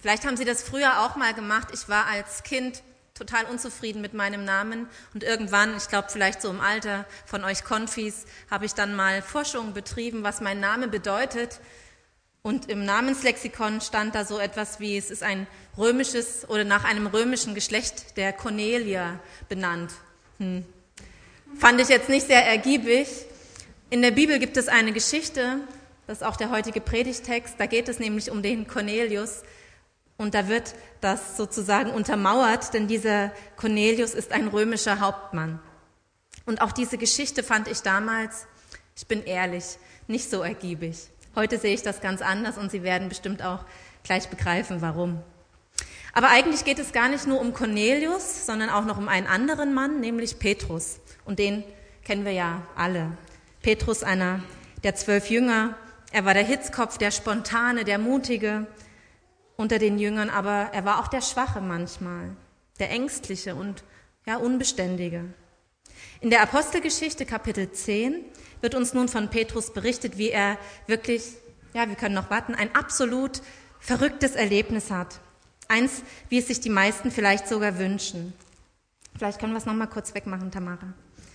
Vielleicht haben Sie das früher auch mal gemacht. Ich war als Kind total unzufrieden mit meinem Namen und irgendwann, ich glaube vielleicht so im Alter von euch Konfis, habe ich dann mal Forschung betrieben, was mein Name bedeutet. Und im Namenslexikon stand da so etwas wie, es ist ein römisches oder nach einem römischen Geschlecht der Cornelia benannt. Fand ich jetzt nicht sehr ergiebig. In der Bibel gibt es eine Geschichte, das ist auch der heutige Predigtext, da geht es nämlich um den Cornelius und da wird das sozusagen untermauert, denn dieser Cornelius ist ein römischer Hauptmann. Und auch diese Geschichte fand ich damals, ich bin ehrlich, nicht so ergiebig. Heute sehe ich das ganz anders und Sie werden bestimmt auch gleich begreifen, warum. Aber eigentlich geht es gar nicht nur um Cornelius, sondern auch noch um einen anderen Mann, nämlich Petrus. Und den kennen wir ja alle. Petrus, einer der 12 Jünger. Er war der Hitzkopf, der Spontane, der Mutige unter den Jüngern, aber er war auch der Schwache manchmal, der Ängstliche und ja, Unbeständige. In der Apostelgeschichte, Kapitel 10, wird uns nun von Petrus berichtet, wie er wirklich, ja, wir können noch warten, ein absolut verrücktes Erlebnis hat. Eins, wie es sich die meisten vielleicht sogar wünschen. Vielleicht können wir es noch mal kurz wegmachen, Tamara.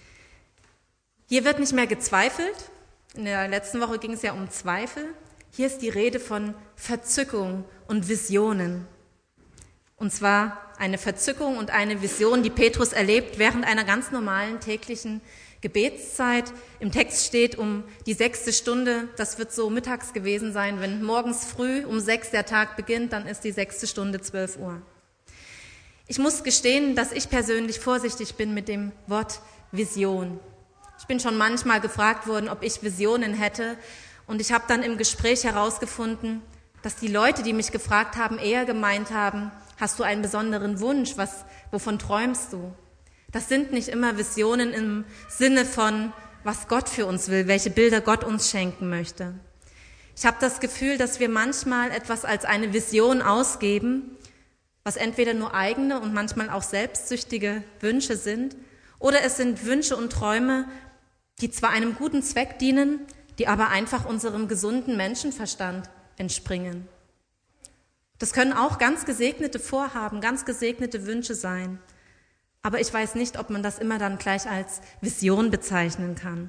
Hier wird nicht mehr gezweifelt. In der letzten Woche ging es ja um Zweifel. Hier ist die Rede von Verzückung und Visionen. Und zwar eine Verzückung und eine Vision, die Petrus erlebt während einer ganz normalen täglichen Gebetszeit. Im Text steht um die 6. Stunde, das wird so mittags gewesen sein, wenn morgens früh um 6 der Tag beginnt, dann ist die 6. Stunde 12 Uhr. Ich muss gestehen, dass ich persönlich vorsichtig bin mit dem Wort Vision. Ich bin schon manchmal gefragt worden, ob ich Visionen hätte und ich habe dann im Gespräch herausgefunden, dass die Leute, die mich gefragt haben, eher gemeint haben, hast du einen besonderen Wunsch, wovon träumst du? Das sind nicht immer Visionen im Sinne von, was Gott für uns will, welche Bilder Gott uns schenken möchte. Ich habe das Gefühl, dass wir manchmal etwas als eine Vision ausgeben, was entweder nur eigene und manchmal auch selbstsüchtige Wünsche sind, oder es sind Wünsche und Träume, die zwar einem guten Zweck dienen, die aber einfach unserem gesunden Menschenverstand entspringen. Das können auch ganz gesegnete Vorhaben, ganz gesegnete Wünsche sein. Aber ich weiß nicht, ob man das immer dann gleich als Vision bezeichnen kann.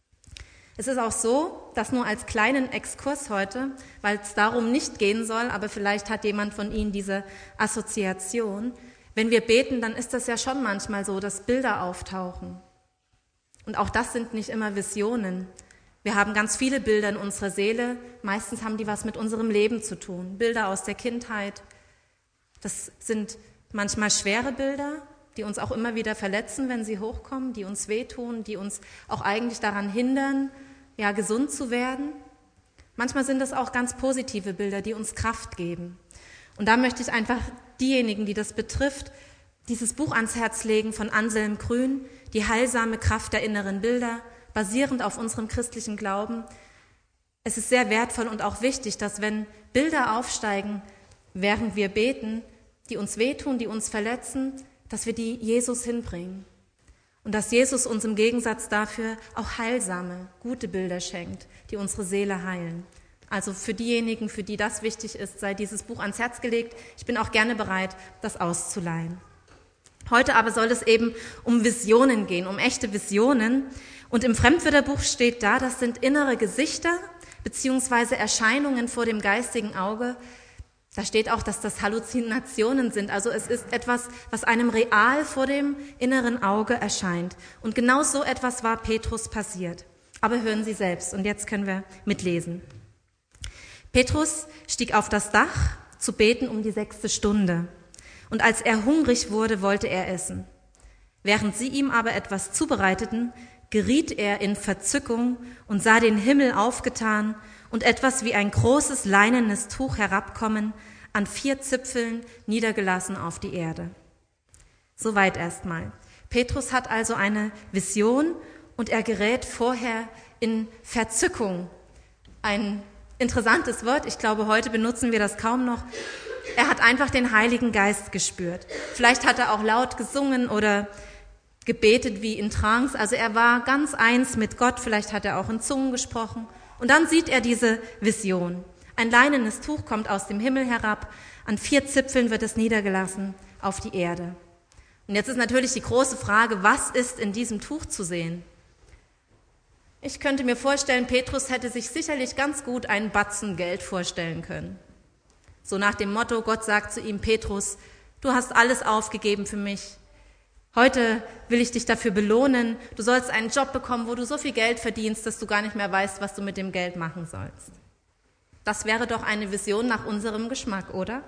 Es ist auch so, dass nur als kleinen Exkurs heute, weil es darum nicht gehen soll, aber vielleicht hat jemand von Ihnen diese Assoziation, wenn wir beten, dann ist das ja schon manchmal so, dass Bilder auftauchen. Und auch das sind nicht immer Visionen. Wir haben ganz viele Bilder in unserer Seele, meistens haben die was mit unserem Leben zu tun. Bilder aus der Kindheit, das sind manchmal schwere Bilder, die uns auch immer wieder verletzen, wenn sie hochkommen, die uns wehtun, die uns auch eigentlich daran hindern, ja, gesund zu werden. Manchmal sind das auch ganz positive Bilder, die uns Kraft geben. Und da möchte ich einfach diejenigen, die das betrifft, dieses Buch ans Herz legen von Anselm Grün, Die heilsame Kraft der inneren Bilder, basierend auf unserem christlichen Glauben. Es ist sehr wertvoll und auch wichtig, dass wenn Bilder aufsteigen, während wir beten, die uns wehtun, die uns verletzen, dass wir die Jesus hinbringen. Und dass Jesus uns im Gegensatz dafür auch heilsame, gute Bilder schenkt, die unsere Seele heilen. Also für diejenigen, für die das wichtig ist, sei dieses Buch ans Herz gelegt. Ich bin auch gerne bereit, das auszuleihen. Heute aber soll es eben um Visionen gehen, um echte Visionen. Und im Fremdwörterbuch steht da, das sind innere Gesichter beziehungsweise Erscheinungen vor dem geistigen Auge. Da steht auch, dass das Halluzinationen sind. Also es ist etwas, was einem real vor dem inneren Auge erscheint. Und genau so etwas war Petrus passiert. Aber hören Sie selbst. Und jetzt können wir mitlesen. Petrus stieg auf das Dach zu beten um die 6. Stunde. Und als er hungrig wurde, wollte er essen. Während sie ihm aber etwas zubereiteten, geriet er in Verzückung und sah den Himmel aufgetan und etwas wie ein großes leinenes Tuch herabkommen, an 4 Zipfeln niedergelassen auf die Erde. Soweit erstmal. Petrus hat also eine Vision und er gerät vorher in Verzückung. Ein interessantes Wort, ich glaube, heute benutzen wir das kaum noch. Er hat einfach den Heiligen Geist gespürt. Vielleicht hat er auch laut gesungen oder gebetet wie in Trance. Also er war ganz eins mit Gott, vielleicht hat er auch in Zungen gesprochen. Und dann sieht er diese Vision. Ein leinenes Tuch kommt aus dem Himmel herab, an 4 Zipfeln wird es niedergelassen auf die Erde. Und jetzt ist natürlich die große Frage, was ist in diesem Tuch zu sehen? Ich könnte mir vorstellen, Petrus hätte sich sicherlich ganz gut einen Batzen Geld vorstellen können. So nach dem Motto, Gott sagt zu ihm, Petrus, du hast alles aufgegeben für mich. Heute will ich dich dafür belohnen. Du sollst einen Job bekommen, wo du so viel Geld verdienst, dass du gar nicht mehr weißt, was du mit dem Geld machen sollst. Das wäre doch eine Vision nach unserem Geschmack, oder?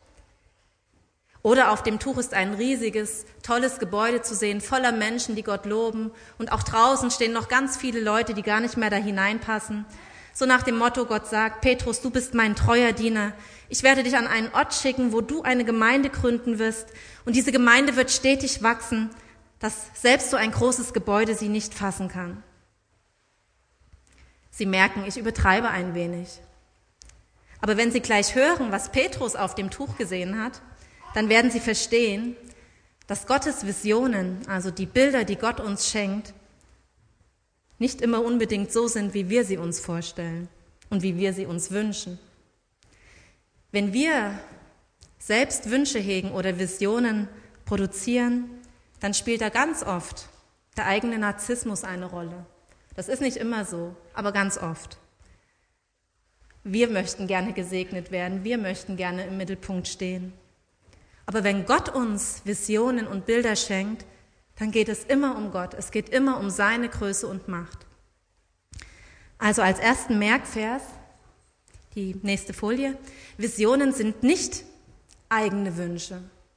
Oder auf dem Tuch ist ein riesiges, tolles Gebäude zu sehen, voller Menschen, die Gott loben. Und auch draußen stehen noch ganz viele Leute, die gar nicht mehr da hineinpassen. So nach dem Motto, Gott sagt, Petrus, du bist mein treuer Diener. Ich werde dich an einen Ort schicken, wo du eine Gemeinde gründen wirst. Und diese Gemeinde wird stetig wachsen, dass selbst so ein großes Gebäude sie nicht fassen kann. Sie merken, ich übertreibe ein wenig. Aber wenn Sie gleich hören, was Petrus auf dem Tuch gesehen hat, dann werden Sie verstehen, dass Gottes Visionen, also die Bilder, die Gott uns schenkt, nicht immer unbedingt so sind, wie wir sie uns vorstellen und wie wir sie uns wünschen. Wenn wir selbst Wünsche hegen oder Visionen produzieren, dann spielt da ganz oft der eigene Narzissmus eine Rolle. Das ist nicht immer so, aber ganz oft. Wir möchten gerne gesegnet werden, wir möchten gerne im Mittelpunkt stehen. Aber wenn Gott uns Visionen und Bilder schenkt, dann geht es immer um Gott. Es geht immer um seine Größe und Macht. Also als ersten Merkvers, die nächste Folie, Visionen sind nicht eigene Wünsche.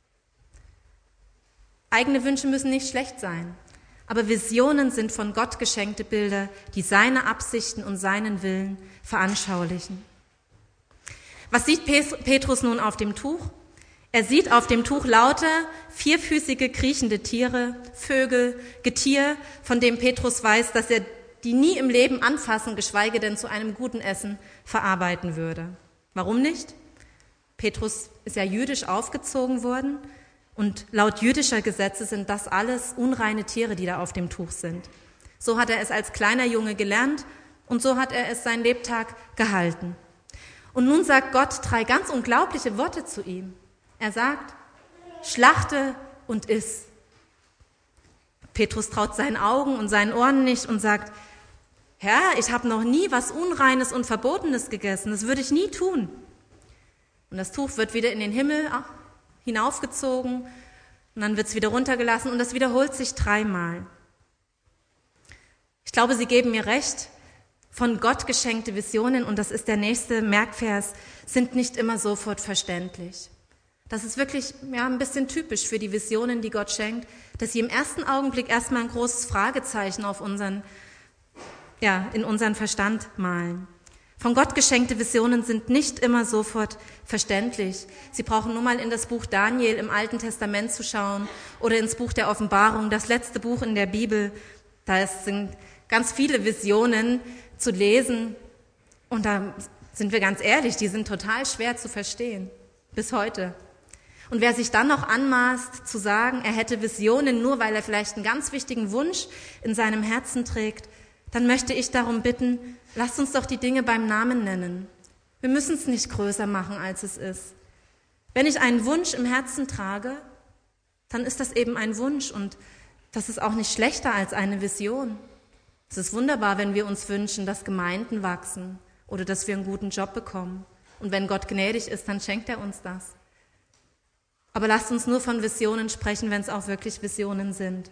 Eigene Wünsche müssen nicht schlecht sein, aber Visionen sind von Gott geschenkte Bilder, die seine Absichten und seinen Willen veranschaulichen. Was sieht Petrus nun auf dem Tuch? Er sieht auf dem Tuch lauter vierfüßige, kriechende Tiere, Vögel, Getier, von dem Petrus weiß, dass er die nie im Leben anfassen, geschweige denn zu einem guten Essen verarbeiten würde. Warum nicht? Petrus ist ja jüdisch aufgezogen worden und laut jüdischer Gesetze sind das alles unreine Tiere, die da auf dem Tuch sind. So hat er es als kleiner Junge gelernt und so hat er es sein Lebtag gehalten. Und nun sagt Gott 3 ganz unglaubliche Worte zu ihm. Er sagt, schlachte und iss. Petrus traut seinen Augen und seinen Ohren nicht und sagt, Herr, ich habe noch nie was Unreines und Verbotenes gegessen, das würde ich nie tun. Und das Tuch wird wieder in den Himmel hinaufgezogen und dann wird es wieder runtergelassen und das wiederholt sich 3-mal. Ich glaube, Sie geben mir recht, von Gott geschenkte Visionen, und das ist der nächste Merkvers, sind nicht immer sofort verständlich. Das ist wirklich ein bisschen typisch für die Visionen, die Gott schenkt, dass sie im ersten Augenblick erstmal ein großes Fragezeichen auf in unseren Verstand malen. Von Gott geschenkte Visionen sind nicht immer sofort verständlich. Sie brauchen nur mal in das Buch Daniel im Alten Testament zu schauen oder ins Buch der Offenbarung, das letzte Buch in der Bibel. Da sind ganz viele Visionen zu lesen und da sind wir ganz ehrlich, die sind total schwer zu verstehen, bis heute. Und wer sich dann noch anmaßt zu sagen, er hätte Visionen, nur weil er vielleicht einen ganz wichtigen Wunsch in seinem Herzen trägt, dann möchte ich darum bitten, lasst uns doch die Dinge beim Namen nennen. Wir müssen es nicht größer machen, als es ist. Wenn ich einen Wunsch im Herzen trage, dann ist das eben ein Wunsch und das ist auch nicht schlechter als eine Vision. Es ist wunderbar, wenn wir uns wünschen, dass Gemeinden wachsen oder dass wir einen guten Job bekommen. Und wenn Gott gnädig ist, dann schenkt er uns das. Aber lasst uns nur von Visionen sprechen, wenn es auch wirklich Visionen sind.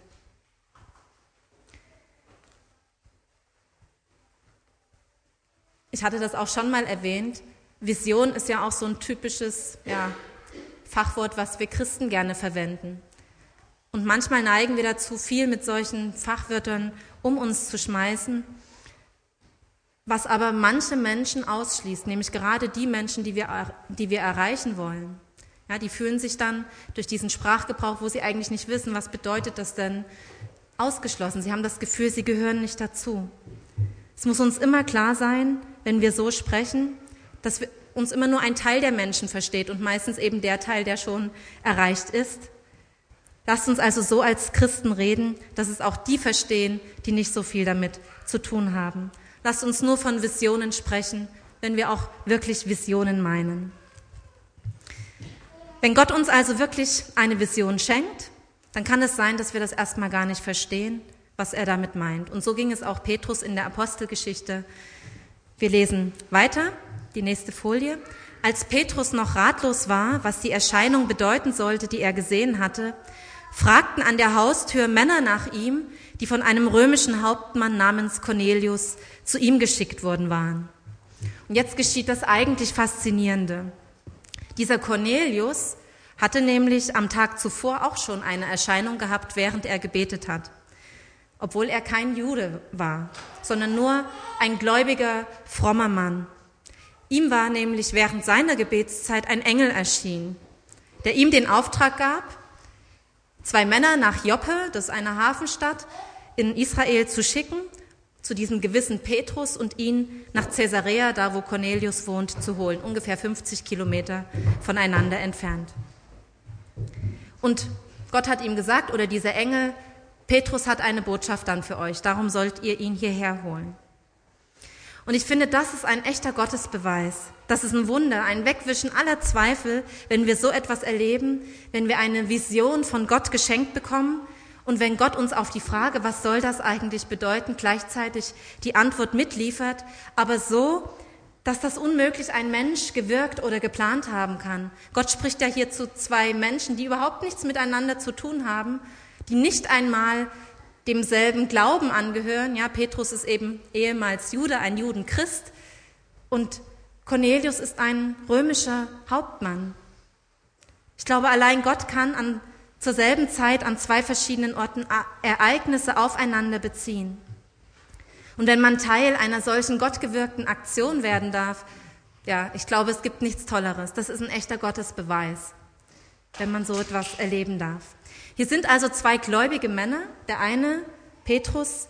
Ich hatte das auch schon mal erwähnt. Vision ist ja auch so ein typisches Fachwort, was wir Christen gerne verwenden. Und manchmal neigen wir dazu, viel mit solchen Fachwörtern um uns zu schmeißen, was aber manche Menschen ausschließt, nämlich gerade die Menschen, die wir erreichen wollen. Ja, die fühlen sich dann durch diesen Sprachgebrauch, wo sie eigentlich nicht wissen, was bedeutet das denn, ausgeschlossen. Sie haben das Gefühl, sie gehören nicht dazu. Es muss uns immer klar sein, wenn wir so sprechen, dass uns immer nur ein Teil der Menschen versteht und meistens eben der Teil, der schon erreicht ist. Lasst uns also so als Christen reden, dass es auch die verstehen, die nicht so viel damit zu tun haben. Lasst uns nur von Visionen sprechen, wenn wir auch wirklich Visionen meinen. Wenn Gott uns also wirklich eine Vision schenkt, dann kann es sein, dass wir das erstmal gar nicht verstehen, was er damit meint. Und so ging es auch Petrus in der Apostelgeschichte. Wir lesen weiter, die nächste Folie. Als Petrus noch ratlos war, was die Erscheinung bedeuten sollte, die er gesehen hatte, fragten an der Haustür Männer nach ihm, die von einem römischen Hauptmann namens Cornelius zu ihm geschickt worden waren. Und jetzt geschieht das eigentlich Faszinierende. Dieser Cornelius hatte nämlich am Tag zuvor auch schon eine Erscheinung gehabt, während er gebetet hat. Obwohl er kein Jude war, sondern nur ein gläubiger, frommer Mann. Ihm war nämlich während seiner Gebetszeit ein Engel erschienen, der ihm den Auftrag gab, 2 Männer nach Joppe, das ist eine Hafenstadt, in Israel zu schicken, zu diesem gewissen Petrus und ihn nach Caesarea, da wo Cornelius wohnt, zu holen, ungefähr 50 Kilometer voneinander entfernt. Und Gott hat ihm gesagt, oder dieser Engel, Petrus hat eine Botschaft dann für euch, darum sollt ihr ihn hierher holen. Und ich finde, das ist ein echter Gottesbeweis. Das ist ein Wunder, ein Wegwischen aller Zweifel, wenn wir so etwas erleben, wenn wir eine Vision von Gott geschenkt bekommen und wenn Gott uns auf die Frage, was soll das eigentlich bedeuten, gleichzeitig die Antwort mitliefert, aber so, dass das unmöglich ein Mensch gewirkt oder geplant haben kann. Gott spricht ja hier zu 2 Menschen, die überhaupt nichts miteinander zu tun haben, die nicht einmal demselben Glauben angehören. Ja, Petrus ist eben ehemals Jude, ein Judenchrist, und Cornelius ist ein römischer Hauptmann. Ich glaube, allein Gott kann zur selben Zeit an 2 verschiedenen Orten Ereignisse aufeinander beziehen. Und wenn man Teil einer solchen gottgewirkten Aktion werden darf, ja, ich glaube, es gibt nichts Tolleres. Das ist ein echter Gottesbeweis, wenn man so etwas erleben darf. Hier sind also 2 gläubige Männer, der eine, Petrus,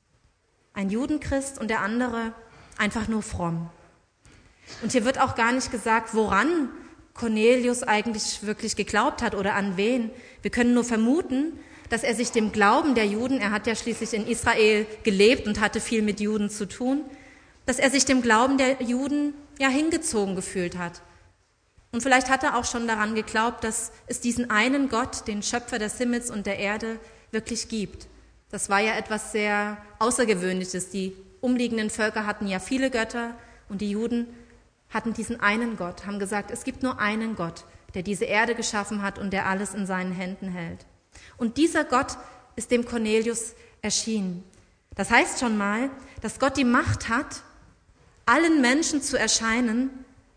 ein Judenchrist, und der andere einfach nur fromm. Und hier wird auch gar nicht gesagt, woran Cornelius eigentlich wirklich geglaubt hat oder an wen. Wir können nur vermuten, dass er sich dem Glauben der Juden, er hat ja schließlich in Israel gelebt und hatte viel mit Juden zu tun, dass er sich dem Glauben der Juden ja hingezogen gefühlt hat. Und vielleicht hat er auch schon daran geglaubt, dass es diesen einen Gott, den Schöpfer des Himmels und der Erde, wirklich gibt. Das war ja etwas sehr Außergewöhnliches. Die umliegenden Völker hatten ja viele Götter und die Juden hatten diesen einen Gott, haben gesagt, es gibt nur einen Gott, der diese Erde geschaffen hat und der alles in seinen Händen hält. Und dieser Gott ist dem Cornelius erschienen. Das heißt schon mal, dass Gott die Macht hat, allen Menschen zu erscheinen,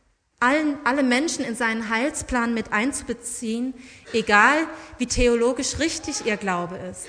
alle Menschen in seinen Heilsplan mit einzubeziehen, egal wie theologisch richtig ihr Glaube ist.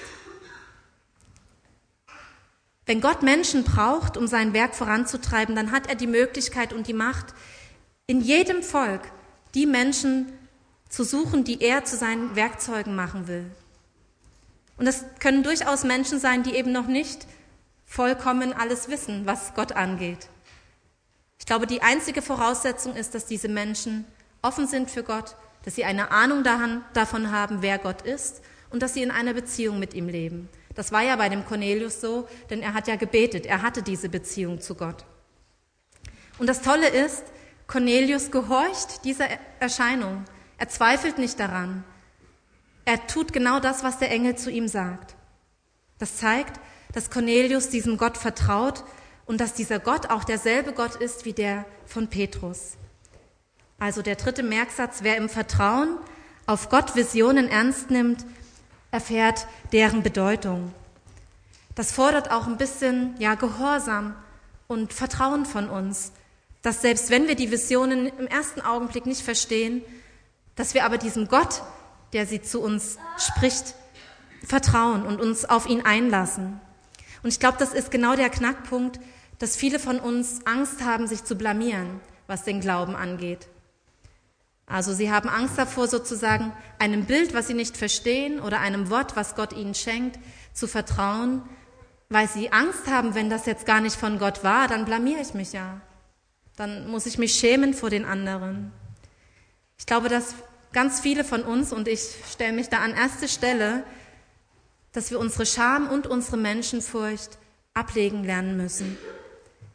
Wenn Gott Menschen braucht, um sein Werk voranzutreiben, dann hat er die Möglichkeit und die Macht, in jedem Volk die Menschen zu suchen, die er zu seinen Werkzeugen machen will. Und das können durchaus Menschen sein, die eben noch nicht vollkommen alles wissen, was Gott angeht. Ich glaube, die einzige Voraussetzung ist, dass diese Menschen offen sind für Gott, dass sie eine Ahnung davon haben, wer Gott ist und dass sie in einer Beziehung mit ihm leben. Das war ja bei dem Cornelius so, denn er hat ja gebetet, er hatte diese Beziehung zu Gott. Und das Tolle ist, Cornelius gehorcht dieser Erscheinung. Er zweifelt nicht daran. Er tut genau das, was der Engel zu ihm sagt. Das zeigt, dass Cornelius diesem Gott vertraut und dass dieser Gott auch derselbe Gott ist wie der von Petrus. Also der 3. Merksatz, wer im Vertrauen auf Gott Visionen ernst nimmt, erfährt deren Bedeutung. Das fordert auch ein bisschen Gehorsam und Vertrauen von uns, dass selbst wenn wir die Visionen im ersten Augenblick nicht verstehen, dass wir aber diesem Gott, der sie zu uns spricht, vertrauen und uns auf ihn einlassen. Und ich glaube, das ist genau der Knackpunkt, dass viele von uns Angst haben, sich zu blamieren, was den Glauben angeht. Also sie haben Angst davor, sozusagen einem Bild, was sie nicht verstehen, oder einem Wort, was Gott ihnen schenkt, zu vertrauen, weil sie Angst haben, wenn das jetzt gar nicht von Gott war, dann blamiere ich mich ja. Dann muss ich mich schämen vor den anderen. Ich glaube, dass ganz viele von uns, und ich stelle mich da an erste Stelle, dass wir unsere Scham und unsere Menschenfurcht ablegen lernen müssen.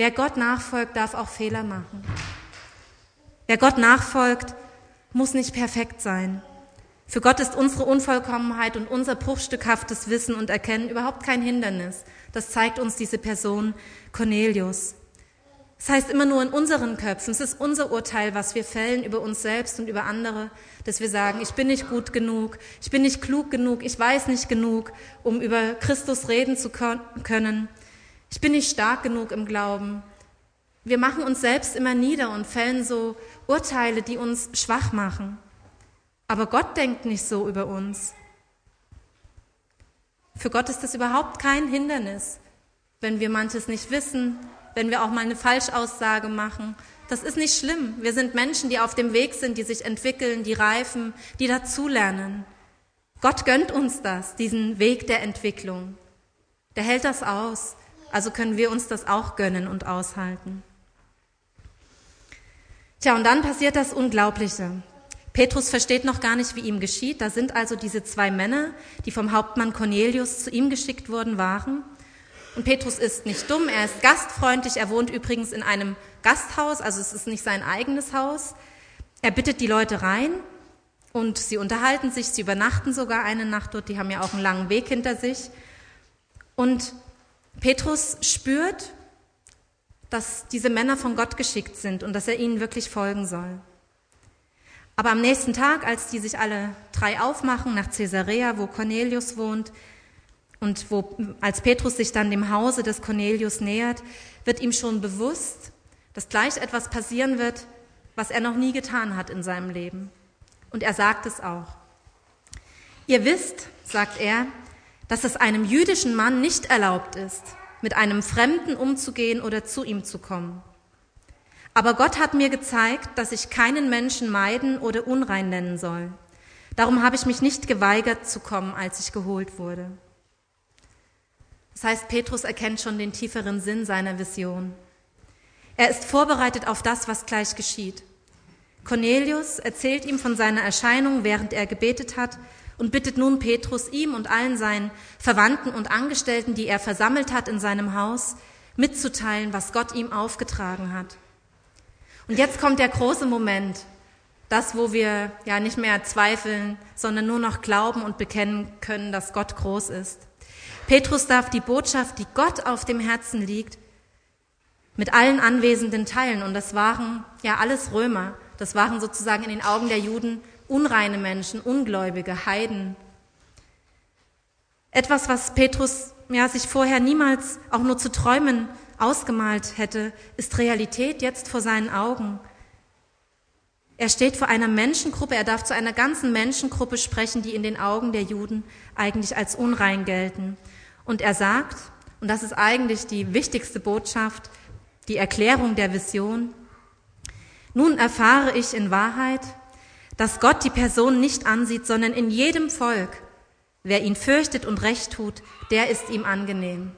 Wer Gott nachfolgt, darf auch Fehler machen. Wer Gott nachfolgt, muss nicht perfekt sein. Für Gott ist unsere Unvollkommenheit und unser bruchstückhaftes Wissen und Erkennen überhaupt kein Hindernis. Das zeigt uns diese Person Cornelius. Das heißt immer nur in unseren Köpfen. Es ist unser Urteil, was wir fällen über uns selbst und über andere, dass wir sagen, ich bin nicht gut genug, ich bin nicht klug genug, ich weiß nicht genug, um über Christus reden zu können. Ich bin nicht stark genug im Glauben. Wir machen uns selbst immer nieder und fällen so Urteile, die uns schwach machen. Aber Gott denkt nicht so über uns. Für Gott ist das überhaupt kein Hindernis, wenn wir manches nicht wissen, wenn wir auch mal eine Falschaussage machen. Das ist nicht schlimm. Wir sind Menschen, die auf dem Weg sind, die sich entwickeln, die reifen, die dazulernen. Gott gönnt uns das, diesen Weg der Entwicklung. Der hält das aus. Also können wir uns das auch gönnen und aushalten. Tja, und dann passiert das Unglaubliche. Petrus versteht noch gar nicht, wie ihm geschieht. Da sind also diese 2 Männer, die vom Hauptmann Cornelius zu ihm geschickt worden waren. Und Petrus ist nicht dumm, er ist gastfreundlich, er wohnt übrigens in einem Gasthaus, also es ist nicht sein eigenes Haus. Er bittet die Leute rein und sie unterhalten sich, sie übernachten sogar eine Nacht dort, die haben ja auch einen langen Weg hinter sich. Und Petrus spürt, dass diese Männer von Gott geschickt sind und dass er ihnen wirklich folgen soll. Aber am nächsten Tag, als die sich alle 3 aufmachen nach Caesarea, wo Cornelius wohnt, und als Petrus sich dann dem Hause des Cornelius nähert, wird ihm schon bewusst, dass gleich etwas passieren wird, was er noch nie getan hat in seinem Leben. Und er sagt es auch. Ihr wisst, sagt er, dass es einem jüdischen Mann nicht erlaubt ist, mit einem Fremden umzugehen oder zu ihm zu kommen. Aber Gott hat mir gezeigt, dass ich keinen Menschen meiden oder unrein nennen soll. Darum habe ich mich nicht geweigert zu kommen, als ich geholt wurde. Das heißt, Petrus erkennt schon den tieferen Sinn seiner Vision. Er ist vorbereitet auf das, was gleich geschieht. Cornelius erzählt ihm von seiner Erscheinung, während er gebetet hat, und bittet nun Petrus, ihm und allen seinen Verwandten und Angestellten, die er versammelt hat in seinem Haus, mitzuteilen, was Gott ihm aufgetragen hat. Und jetzt kommt der große Moment, das, wo wir ja nicht mehr zweifeln, sondern nur noch glauben und bekennen können, dass Gott groß ist. Petrus darf die Botschaft, die Gott auf dem Herzen liegt, mit allen Anwesenden teilen. Und das waren ja alles Römer. Das waren sozusagen in den Augen der Juden unreine Menschen, Ungläubige, Heiden. Etwas, was Petrus sich vorher niemals auch nur zu träumen ausgemalt hätte, ist Realität jetzt vor seinen Augen. Er steht vor einer Menschengruppe, er darf zu einer ganzen Menschengruppe sprechen, die in den Augen der Juden eigentlich als unrein gelten. Und er sagt, und das ist eigentlich die wichtigste Botschaft, die Erklärung der Vision: Nun erfahre ich in Wahrheit, dass Gott die Person nicht ansieht, sondern in jedem Volk. Wer ihn fürchtet und Recht tut, der ist ihm angenehm.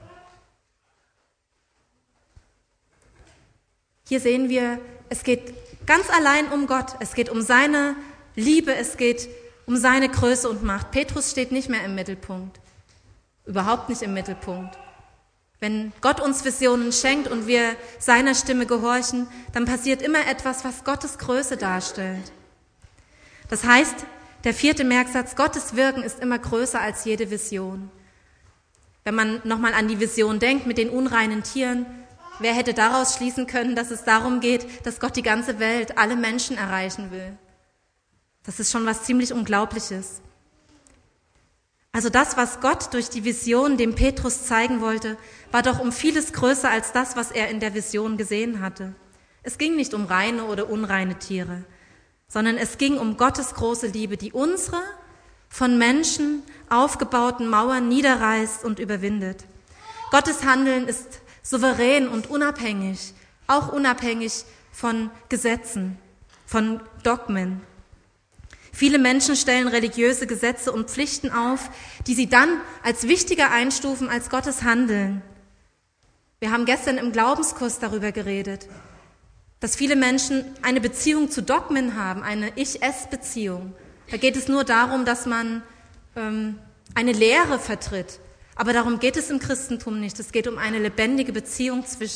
Hier sehen wir, es geht ganz allein um Gott. Es geht um seine Liebe, es geht um seine Größe und Macht. Petrus steht nicht mehr im Mittelpunkt. Überhaupt nicht im Mittelpunkt. Wenn Gott uns Visionen schenkt und wir seiner Stimme gehorchen, dann passiert immer etwas, was Gottes Größe darstellt. Das heißt, der 4. Merksatz, Gottes Wirken ist immer größer als jede Vision. Wenn man nochmal an die Vision denkt mit den unreinen Tieren, wer hätte daraus schließen können, dass es darum geht, dass Gott die ganze Welt, alle Menschen erreichen will? Das ist schon was ziemlich Unglaubliches. Also das, was Gott durch die Vision dem Petrus zeigen wollte, war doch um vieles größer als das, was er in der Vision gesehen hatte. Es ging nicht um reine oder unreine Tiere, sondern es ging um Gottes große Liebe, die unsere von Menschen aufgebauten Mauern niederreißt und überwindet. Gottes Handeln ist souverän und unabhängig, auch unabhängig von Gesetzen, von Dogmen. Viele Menschen stellen religiöse Gesetze und Pflichten auf, die sie dann als wichtiger einstufen als Gottes Handeln. Wir haben gestern im Glaubenskurs darüber geredet, dass viele Menschen eine Beziehung zu Dogmen haben, eine Ich-Es-Beziehung. Da geht es nur darum, dass man eine Lehre vertritt. Aber darum geht es im Christentum nicht. Es geht um eine lebendige Beziehung zwischen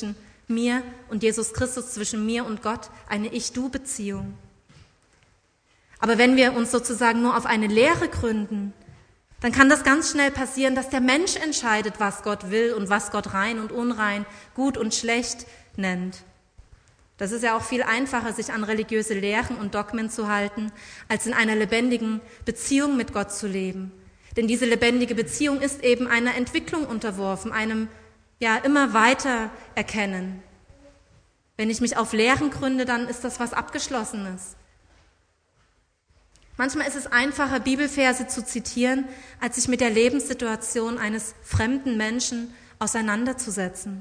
mir und Jesus Christus, zwischen mir und Gott, eine Ich-Du-Beziehung. Aber wenn wir uns sozusagen nur auf eine Lehre gründen, dann kann das ganz schnell passieren, dass der Mensch entscheidet, was Gott will und was Gott rein und unrein, gut und schlecht nennt. Das ist ja auch viel einfacher, sich an religiöse Lehren und Dogmen zu halten, als in einer lebendigen Beziehung mit Gott zu leben. Denn diese lebendige Beziehung ist eben einer Entwicklung unterworfen, einem immer weiter erkennen. Wenn ich mich auf Lehren gründe, dann ist das was Abgeschlossenes. Manchmal ist es einfacher, Bibelverse zu zitieren, als sich mit der Lebenssituation eines fremden Menschen auseinanderzusetzen.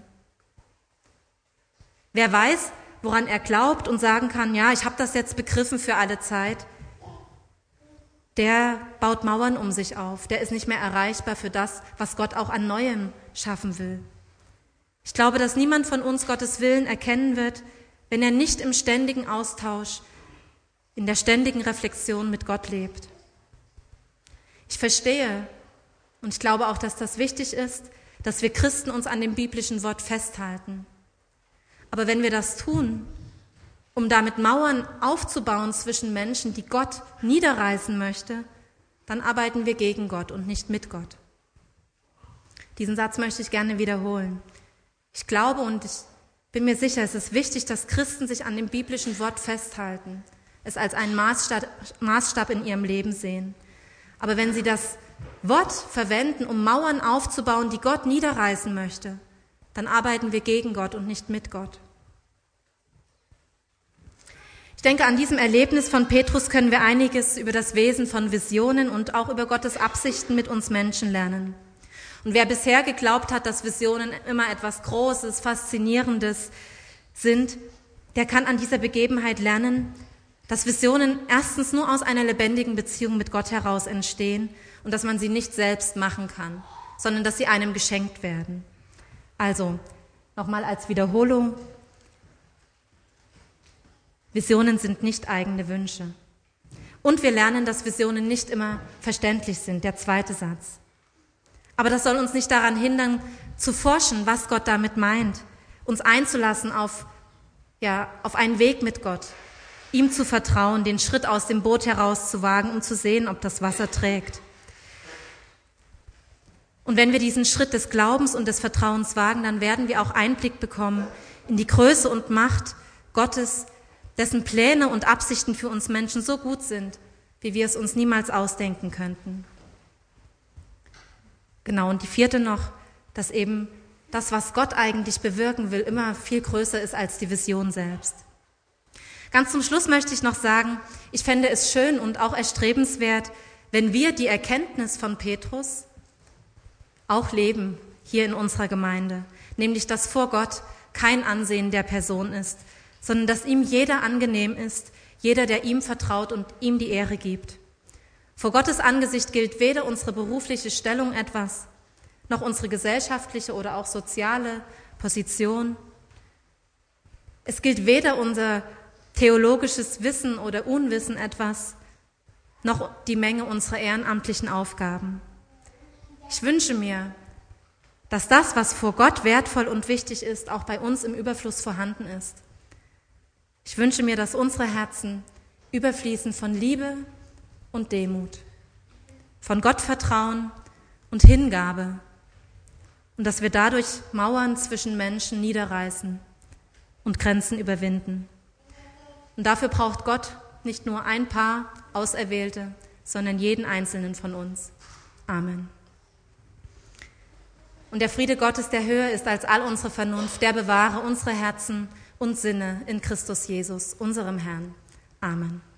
Wer weiß, woran er glaubt und sagen kann, ja, ich habe das jetzt begriffen für alle Zeit, der baut Mauern um sich auf, der ist nicht mehr erreichbar für das, was Gott auch an Neuem schaffen will. Ich glaube, dass niemand von uns Gottes Willen erkennen wird, wenn er nicht im ständigen Austausch, in der ständigen Reflexion mit Gott lebt. Ich verstehe und ich glaube auch, dass das wichtig ist, dass wir Christen uns an dem biblischen Wort festhalten. Aber wenn wir das tun, um damit Mauern aufzubauen zwischen Menschen, die Gott niederreißen möchte, dann arbeiten wir gegen Gott und nicht mit Gott. Diesen Satz möchte ich gerne wiederholen. Ich glaube und ich bin mir sicher, es ist wichtig, dass Christen sich an dem biblischen Wort festhalten, es als einen Maßstab in ihrem Leben sehen. Aber wenn sie das Wort verwenden, um Mauern aufzubauen, die Gott niederreißen möchte, dann arbeiten wir gegen Gott und nicht mit Gott. Ich denke, an diesem Erlebnis von Petrus können wir einiges über das Wesen von Visionen und auch über Gottes Absichten mit uns Menschen lernen. Und wer bisher geglaubt hat, dass Visionen immer etwas Großes, Faszinierendes sind, der kann an dieser Begebenheit lernen, dass Visionen erstens nur aus einer lebendigen Beziehung mit Gott heraus entstehen und dass man sie nicht selbst machen kann, sondern dass sie einem geschenkt werden. Also, nochmal als Wiederholung, Visionen sind nicht eigene Wünsche. Und wir lernen, dass Visionen nicht immer verständlich sind, der zweite Satz. Aber das soll uns nicht daran hindern, zu forschen, was Gott damit meint, uns einzulassen auf einen Weg mit Gott, ihm zu vertrauen, den Schritt aus dem Boot heraus zu wagen, um zu sehen, ob das Wasser trägt. Und wenn wir diesen Schritt des Glaubens und des Vertrauens wagen, dann werden wir auch Einblick bekommen in die Größe und Macht Gottes, dessen Pläne und Absichten für uns Menschen so gut sind, wie wir es uns niemals ausdenken könnten. Genau, und die vierte noch, dass eben das, was Gott eigentlich bewirken will, immer viel größer ist als die Vision selbst. Ganz zum Schluss möchte ich noch sagen, ich fände es schön und auch erstrebenswert, wenn wir die Erkenntnis von Petrus auch leben hier in unserer Gemeinde, nämlich dass vor Gott kein Ansehen der Person ist, sondern dass ihm jeder angenehm ist, jeder, der ihm vertraut und ihm die Ehre gibt. Vor Gottes Angesicht gilt weder unsere berufliche Stellung etwas, noch unsere gesellschaftliche oder auch soziale Position. Es gilt weder unser theologisches Wissen oder Unwissen etwas, noch die Menge unserer ehrenamtlichen Aufgaben. Ich wünsche mir, dass das, was vor Gott wertvoll und wichtig ist, auch bei uns im Überfluss vorhanden ist. Ich wünsche mir, dass unsere Herzen überfließen von Liebe und Demut, von Gottvertrauen und Hingabe und dass wir dadurch Mauern zwischen Menschen niederreißen und Grenzen überwinden. Und dafür braucht Gott nicht nur ein paar Auserwählte, sondern jeden Einzelnen von uns. Amen. Und der Friede Gottes, der höher ist als all unsere Vernunft, der bewahre unsere Herzen und Sinne in Christus Jesus, unserem Herrn. Amen.